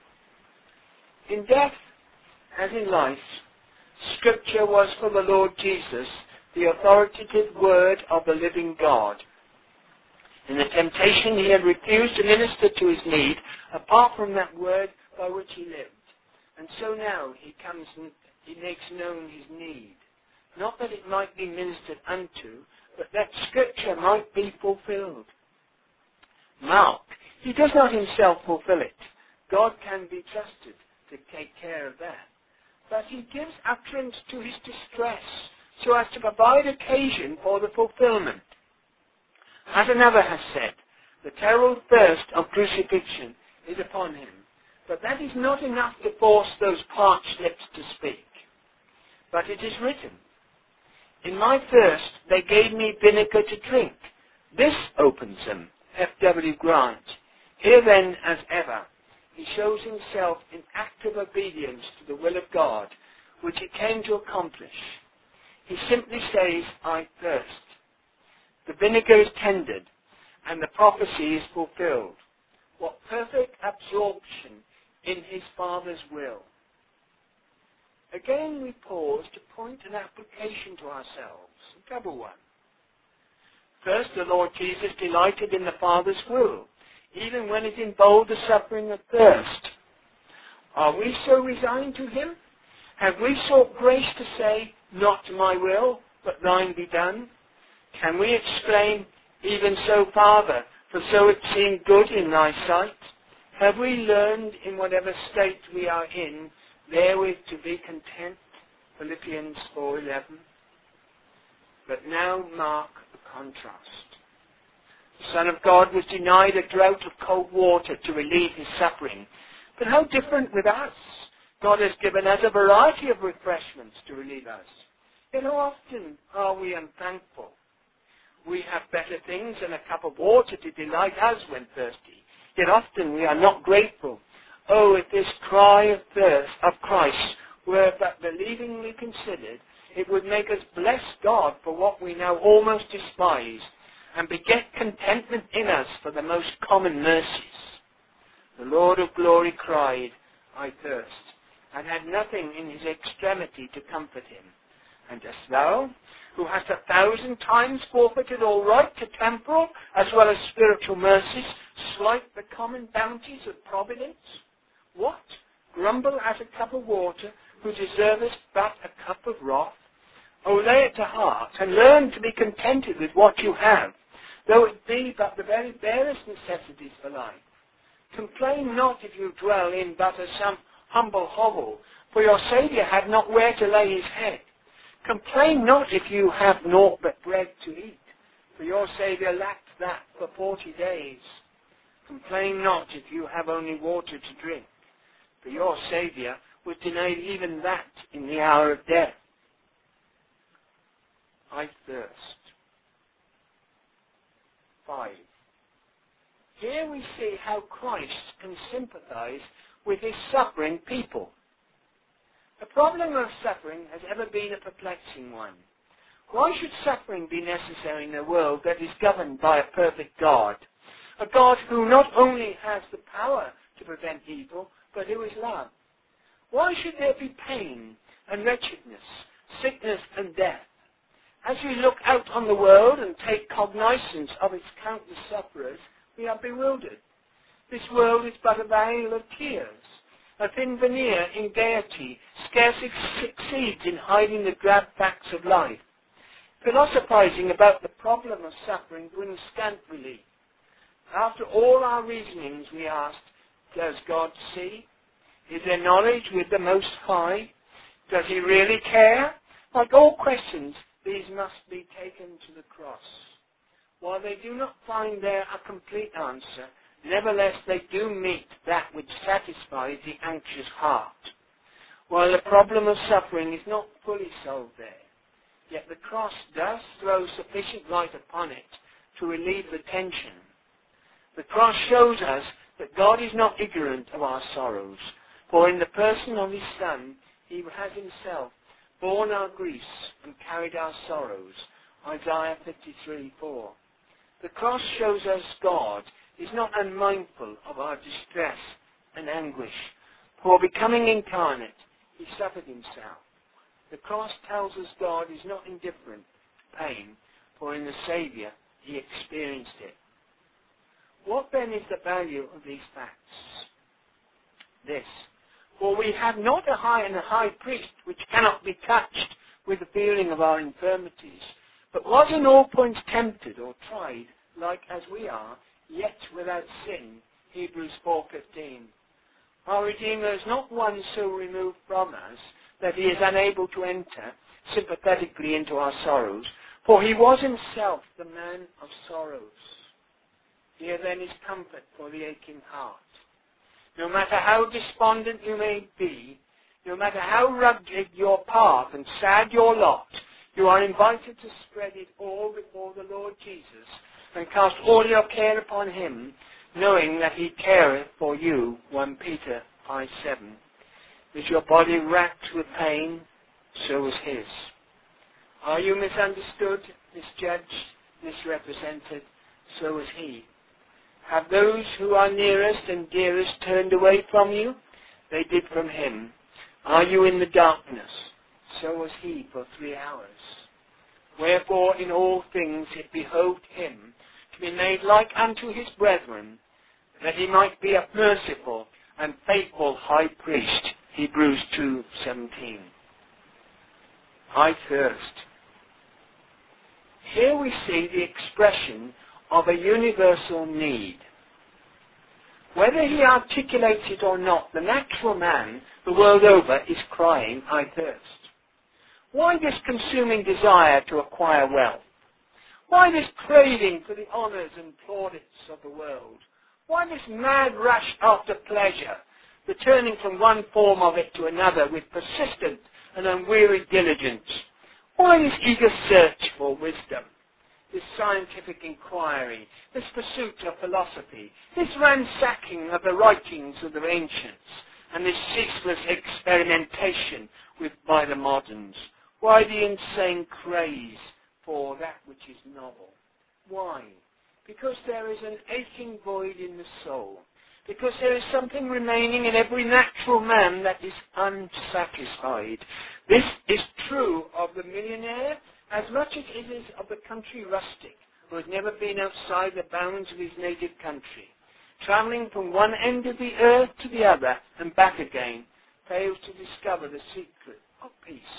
S1: In death, as in life, Scripture was for the Lord Jesus the authoritative word of the living God. In the temptation he had refused to minister to his need apart from that word by which he lived. And so now he comes and he makes known his need. Not that it might be ministered unto, but that Scripture might be fulfilled. Mark, he does not himself fulfill it. God can be trusted to take care of that. But he gives utterance to his distress so as to provide occasion for the fulfillment. As another has said, the terrible thirst of crucifixion is upon him. But that is not enough to force those parched lips to speak. But it is written, in my thirst they gave me vinegar to drink. This opens them. F W Grant. Here then, as ever, he shows himself in active obedience to the will of God, which it came to accomplish. He simply says, I thirst. The vinegar is tendered, and the prophecy is fulfilled. What perfect absorption in his Father's will. Again we pause to point an application to ourselves, a double one. First, the Lord Jesus delighted in the Father's will, even when it involved the suffering of thirst. Are we so resigned to him? Have we sought grace to say, not my will, but thine be done? Can we exclaim, even so, Father, for so it seemed good in thy sight? Have we learned in whatever state we are in, therewith to be content? Philippians four eleven. But now mark the contrast. The Son of God was denied a draught of cold water to relieve his suffering. But how different with us? God has given us a variety of refreshments to relieve us. Yet how often are we unthankful? We have better things than a cup of water to delight us when thirsty. Yet often we are not grateful. Oh, if this cry of thirst of Christ were but believingly considered, it would make us bless God for what we now almost despise, and beget contentment in us for the most common mercies. The Lord of glory cried, I thirst, and had nothing in his extremity to comfort him. And dost thou, who hast a thousand times forfeited all right to temporal as well as spiritual mercies, slight the common bounties of providence? What? Grumble at a cup of water, who deservest but a cup of wrath? O lay it to heart, and learn to be contented with what you have, though it be but the very barest necessities for life. Complain not if you dwell in but a some humble hovel, for your Saviour had not where to lay his head. Complain not if you have naught but bread to eat, for your Saviour lacked that for forty days. Complain not if you have only water to drink, for your Saviour was denied even that in the hour of death. I thirst. Five. Here we see how Christ can sympathize with his suffering people. The problem of suffering has ever been a perplexing one. Why should suffering be necessary in a world that is governed by a perfect God? A God who not only has the power to prevent evil, but who is love. Why should there be pain and wretchedness, sickness and death? As we look out on the world and take cognizance of its countless sufferers, we are bewildered. This world is but a vale of tears. A thin veneer in gaiety scarcely succeeds in hiding the drab facts of life. Philosophizing about the problem of suffering brings scant relief. After all our reasonings, we ask, does God see? Is there knowledge with the Most High? Does He really care? Like all questions, these must be taken to the cross. While they do not find there a complete answer, nevertheless they do meet that which satisfies the anxious heart. While the problem of suffering is not fully solved there, yet the cross does throw sufficient light upon it to relieve the tension. The cross shows us that God is not ignorant of our sorrows, for in the person of His Son, He has Himself borne our griefs and carried our sorrows. Isaiah fifty-three four. The cross shows us God is not unmindful of our distress and anguish. For becoming incarnate, He suffered Himself. The cross tells us God is not indifferent to pain, for in the Saviour He experienced it. What then is the value of these facts? This. For we have not a high and a high priest which cannot be touched with the feeling of our infirmities, but was in all points tempted or tried, like as we are, yet without sin. Hebrews four fifteen. Our Redeemer is not one so removed from us that He is unable to enter sympathetically into our sorrows, for He was Himself the man of sorrows. Here then is comfort for the aching heart. No matter how despondent you may be, no matter how rugged your path and sad your lot, you are invited to spread it all before the Lord Jesus and cast all your care upon Him, knowing that He careth for you. First Peter five seven. Is your body racked with pain? So is His. Are you misunderstood, misjudged, misrepresented? So is He. Have those who are nearest and dearest turned away from you? They did from Him. Are you in the darkness? So was He for three hours. Wherefore in all things it behoved Him to be made like unto His brethren, that He might be a merciful and faithful high priest. Hebrews two seventeen. I thirst. Here we see the expression of a universal need. Whether he articulates it or not, the natural man, the world over, is crying, I thirst. Why this consuming desire to acquire wealth? Why this craving for the honours and plaudits of the world? Why this mad rush after pleasure, returning from one form of it to another with persistent and unwearied diligence? Why this eager search for wisdom? This scientific inquiry, this pursuit of philosophy, this ransacking of the writings of the ancients, and this ceaseless experimentation with by the moderns? Why the insane craze for that which is novel? Why? Because there is an aching void in the soul. Because there is something remaining in every natural man that is unsatisfied. This is true of the millionaire as much as it is of the country rustic who has never been outside the bounds of his native country. Travelling from one end of the earth to the other and back again, fails to discover the secret of peace.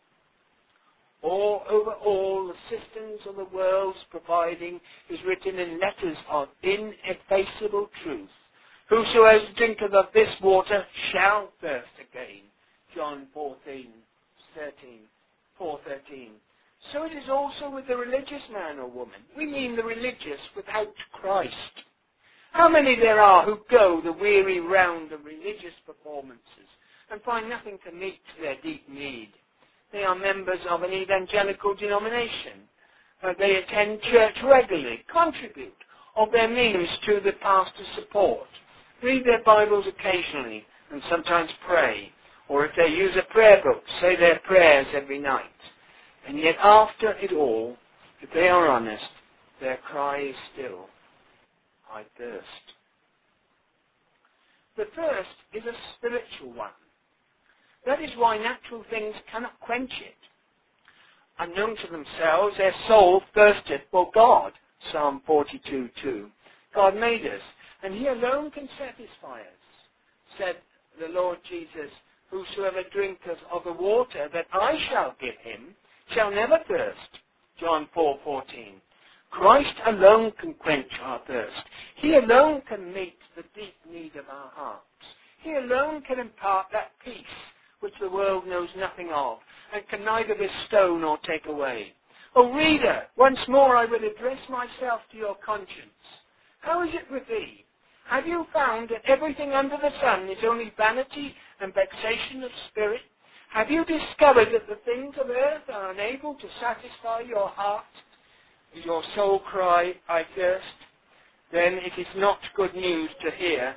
S1: All over all the systems of the world's providing is written in letters of ineffaceable truth. Whosoever drinketh of this water shall thirst again. John fourteen thirteen. four thirteen. So it is also with the religious man or woman. We mean the religious without Christ. How many there are who go the weary round of religious performances and find nothing to meet their deep need. They are members of an evangelical denomination. Uh, they attend church regularly, contribute of their means to the pastor's support, read their Bibles occasionally, and sometimes pray, or if they use a prayer book, say their prayers every night. And yet after it all, if they are honest, their cry is still, I thirst. The thirst is a spiritual one. That is why natural things cannot quench it. Unknown to themselves, their soul thirsteth for God. Psalm forty-two two. God made us, and He alone can satisfy us. Said the Lord Jesus, whosoever drinketh of the water that I shall give him shall never thirst. John four fourteen. Christ alone can quench our thirst. He alone can meet the deep need of our hearts. He alone can impart that peace which the world knows nothing of, and can neither bestow nor take away. O reader, once more I will address myself to your conscience. How is it with thee? Have you found that everything under the sun is only vanity and vexation of spirit? Have you discovered that the things of earth are unable to satisfy your heart? Is your soul cry, I thirst? Then it is not good news to hear.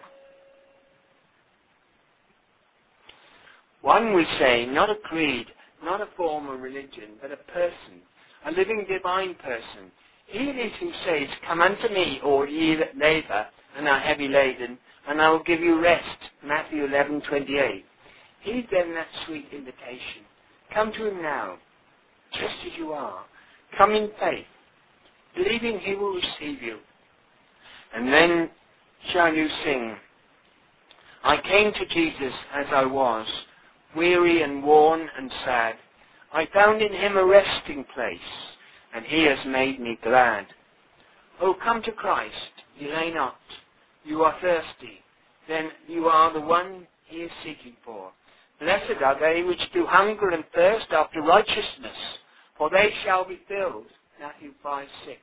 S1: One, we say, not a creed, not a form of religion, but a person, a living divine person. He it is who says, come unto me, all ye that labour and are heavy laden, and I will give you rest. Matthew eleven twenty-eight. Heed then that sweet invitation. Come to him now, just as you are. Come in faith, believing he will receive you. And then shall you sing, I came to Jesus as I was, weary and worn and sad. I found in him a resting place, and he has made me glad. Oh, come to Christ, delay not. You are thirsty, then you are the one he is seeking for. Blessed are they which do hunger and thirst after righteousness, for they shall be filled. Matthew five six.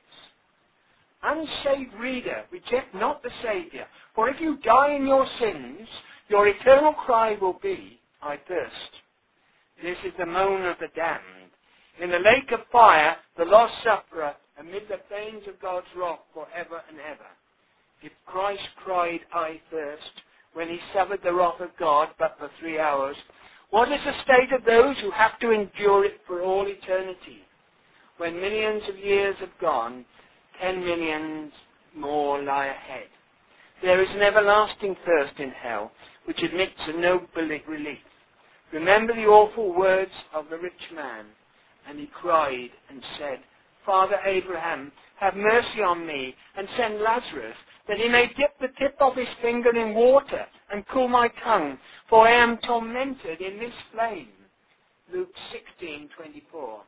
S1: Unsaved reader, reject not the Saviour, for if you die in your sins, your eternal cry will be, I thirst. This is the moan of the damned. In the lake of fire, the lost sufferer, amid the flames of God's wrath for ever and ever. If Christ cried, I thirst, when he suffered the wrath of God but for three hours, what is the state of those who have to endure it for all eternity? When millions of years have gone, ten millions more lie ahead. There is an everlasting thirst in hell, which admits of no relief. Remember the awful words of the rich man. And he cried and said, Father Abraham, have mercy on me, and send Lazarus, that he may dip the tip of his finger in water, and cool my tongue, for I am tormented in this flame. Luke sixteen twenty-four.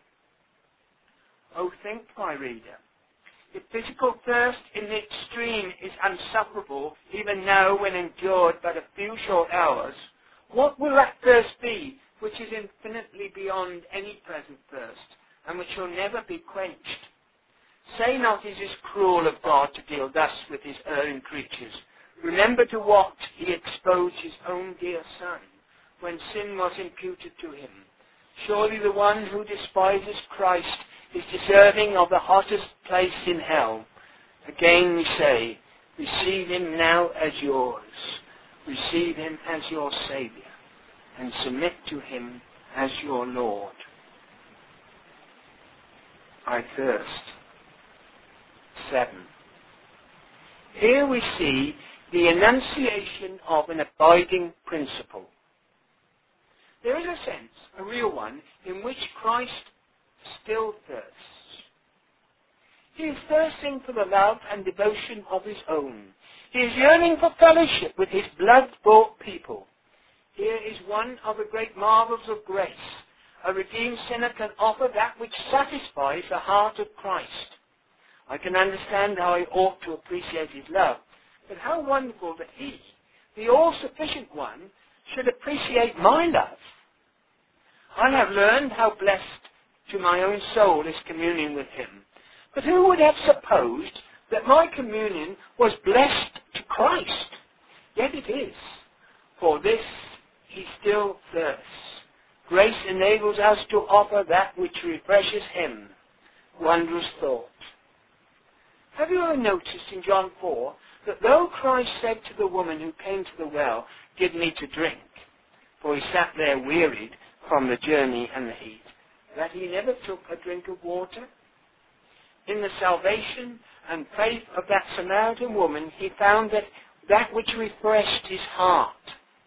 S1: Oh, think, my reader, if physical thirst in the extreme is unsufferable, even now when endured but a few short hours, what will that thirst be which is infinitely beyond any present thirst, and which shall never be quenched? Say not, it is cruel of God to deal thus with his erring creatures. Remember to what he exposed his own dear Son, when sin was imputed to him. Surely the one who despises Christ is deserving of the hottest place in hell. Again we say, receive him now as yours. Receive him as your Saviour, and submit to him as your Lord. I thirst. Seven. Here we see the enunciation of an abiding principle. There is a sense, a real one, in which Christ still thirsts. He is thirsting for the love and devotion of his own. He is yearning for fellowship with his blood-bought people. Here is one of the great marvels of grace. A redeemed sinner can offer that which satisfies the heart of Christ. I can understand how I ought to appreciate his love, but how wonderful that he, the all-sufficient one, should appreciate my love. I have learned how blessed to my own soul is communion with him. But who would have supposed that my communion was blessed to Christ? Yet it is. For this he still thirsts. Grace enables us to offer that which refreshes him. Wondrous thought. Have you ever noticed in John four that though Christ said to the woman who came to the well, give me to drink, for he sat there wearied from the journey and the heat, that he never took a drink of water? In the salvation and faith of that Samaritan woman, he found that that which refreshed his heart,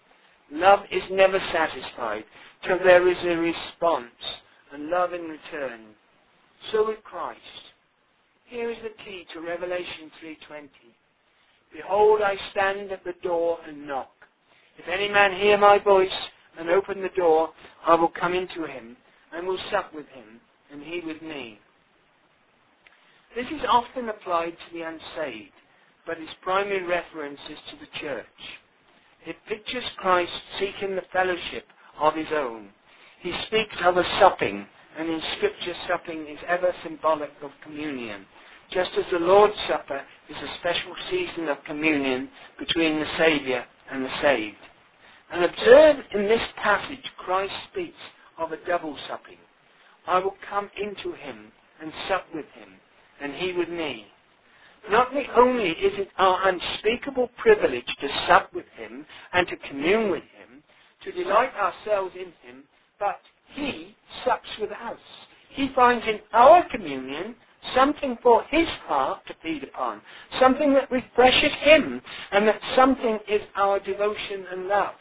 S1: Love is never satisfied till there is a response and love in return. So with Christ. Here is the key to Revelation three twenty. Behold, I stand at the door and knock. If any man hear my voice and open the door, I will come into him and will sup with him, and he with me. This is often applied to the unsaved, but its primary reference is to the church. It pictures Christ seeking the fellowship of his own. He speaks of a supping, and in Scripture supping is ever symbolic of communion, just as the Lord's Supper is a special season of communion between the Saviour and the saved. And observe in this passage Christ speaks of a double supping. I will come into him and sup with him, and he with me. Not only is it our unspeakable privilege to sup with him and to commune with him, to delight ourselves in him, but he sups with us. He finds in our communion something for his heart to feed upon, something that refreshes him, and that something is our devotion and love.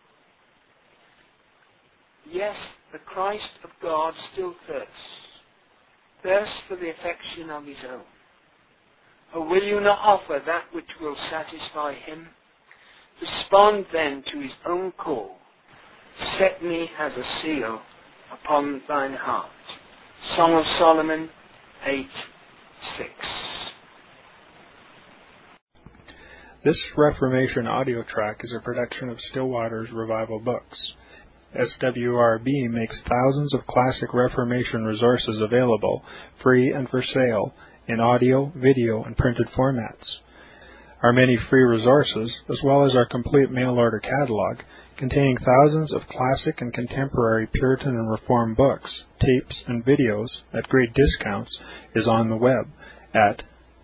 S1: Yes, the Christ of God still thirsts, thirsts for the affection of his own. Or will you not offer that which will satisfy him? Respond then to his own call. Set me as a seal upon thine heart. Song of Solomon eight six.
S2: This Reformation audio track is a production of Still Waters Revival Books. S W R B makes thousands of classic Reformation resources available, free and for sale, in audio, video, and printed formats. Our many free resources, as well as our complete mail-order catalog, containing thousands of classic and contemporary Puritan and Reformed books, tapes, and videos at great discounts, is on the web at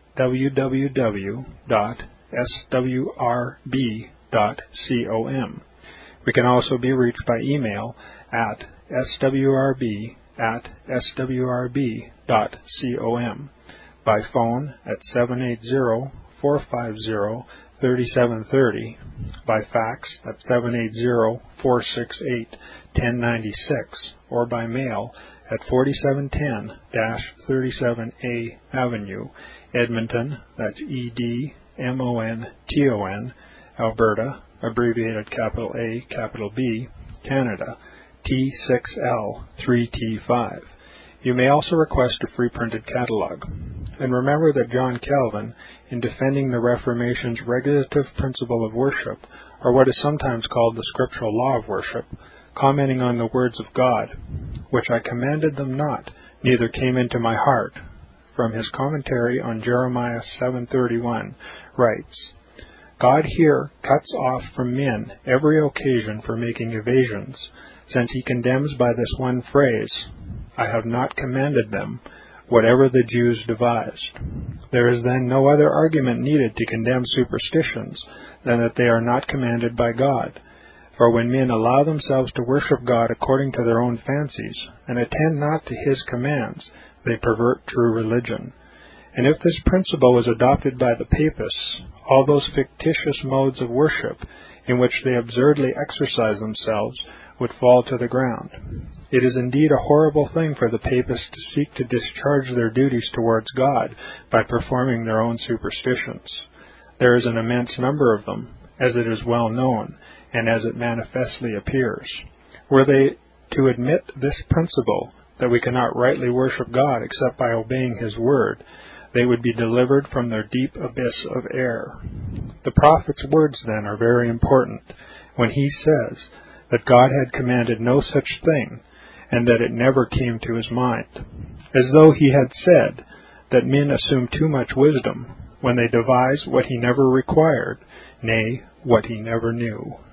S2: w w w dot s w r b dot com. We can also be reached by email at s w r b at s w r b dot com, by phone at seven eight zero, four five zero, three seven three zero, by fax at seven eight zero, four six eight, one zero nine six, or by mail at forty-seven ten thirty-seven A Avenue, Edmonton, that's E D M O N T O N, Alberta, abbreviated capital A, capital B, Canada, T six L three T five. You may also request a free printed catalog. And remember that John Calvin, in defending the Reformation's regulative principle of worship, or what is sometimes called the scriptural law of worship, commenting on the words of God, which I commanded them not, neither came into my heart, from his commentary on Jeremiah seven thirty-one, writes, God here cuts off from men every occasion for making evasions, since he condemns by this one phrase, I have not commanded them, whatever the Jews devised. There is then no other argument needed to condemn superstitions than that they are not commanded by God. For when men allow themselves to worship God according to their own fancies, and attend not to his commands, they pervert true religion. And if this principle was adopted by the papists, all those fictitious modes of worship in which they absurdly exercise themselves would fall to the ground. It is indeed a horrible thing for the papists to seek to discharge their duties towards God by performing their own superstitions. There is an immense number of them, as it is well known, and as it manifestly appears. Were they to admit this principle, that we cannot rightly worship God except by obeying his word, they would be delivered from their deep abyss of error. The prophet's words, then, are very important, when he says that God had commanded no such thing, and that it never came to his mind, as though he had said that men assume too much wisdom when they devise what he never required, nay, what he never knew.